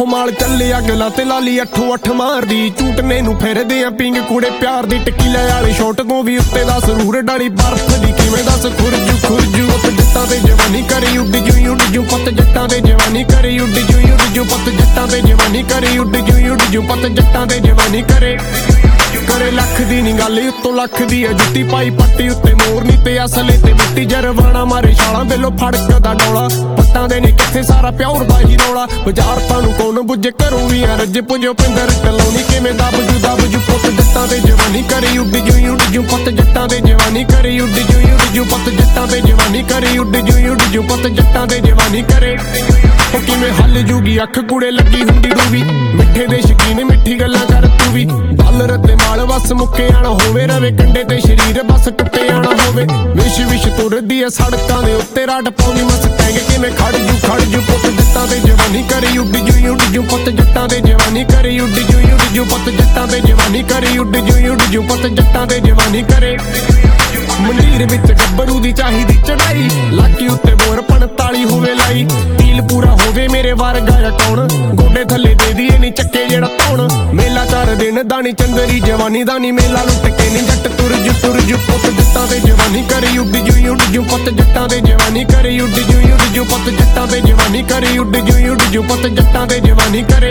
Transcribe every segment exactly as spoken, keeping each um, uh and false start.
माल चले अगला ते लाली अठो अठ मारदी झूटने नू फिरदे आ पिंग कुड़े प्यार दी टकीले वाले शॉट तो भी उत्ते दा जरूर डरी बर्फ दी किवें दस खुरजू खुरजू पत जट्टां ते जवानी करी उड जू उड जू पत जट्टां ते जवानी करी उड जू उड जू पत जट्टां ते जवानी करी उड जू उड जू पत जट्टां ते जवानी करे करे लख दी नी गल उत्तों लख दी है जुत्ती पाई पट्टी उत्ते मोर नी ते असले ते मिट्टी जरवाना मारे छालां बेलो फड़कदा डोला पट्टां दे नी किथे सारा प्योर दा ही रौला बाजार तानू कौन बुझे घरों भी आ रज पुजो पिंदर कलौनी किवें दब जू दब जू पुत जट्टां ते जवानी करी उड जू उड जू पत जट्टां ते जवानी करी उड जू उड जू पत जट्टां ते जवानी करी उड जू उड जू पत जट्टां ते जवानी करे ओ किवें हल जूगी अख कुड़े लगी हुंदी डूबी मिठे दे शकीन मिठी गल्लां कर तू भी डॉलर ते माल बस मुक्के आना होवे रवे कंडे ते शरीर बस टुटे आना होवे विश विश तुरदी है सड़कां दे उत्ते राट पाउंदी मस्टैंग किवें खड़ जू खड़ जू पुत जट्टां ते जवानी करी उड जू उड जू पत जट्टां ते जवानी करी उड जू उड जू पत जट्टां ते जवानी करी उड जू उड जू पत जट्टां ते जवानी करे मंडीर विच गब्बरू दी चाहिदी चढ़ाई लाकी उत्ते बोर पंताली होवे लाई टील पूरा होवे मेरे वर्गा कौन गोडे थले दे दिए नी चक्के जेड़ा धौण मेला चार दिन दानी चंदरी जवानी दानी मेला लुट के नी जट तुर जू तुर जू पुत जट्टां ते जवानी करी उड जू उड जू पत जट्टां ते जवानी करी उड जू उड जू पत जट्टां ते जवानी करी उड जू उड जू पत जट्टां ते जवानी करे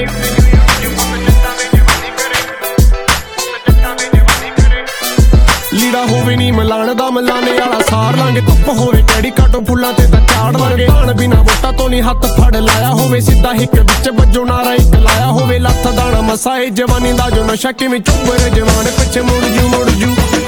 लीड़ा होवे नी मलाण दा मलाने वाला सार लांगे धुप होवे कैडी काटो फुल्लां ते तां चाड़ वर्गे धान बिना वोटा तो नी हत्थ फड़ लाया होवे सीधा हिक विच वजो नारा इक लाया होवे लथ दाना मसा ए जवानी दा जो नशा किवें चुभरे जवान पिछे मुड़ जू मुड़ जू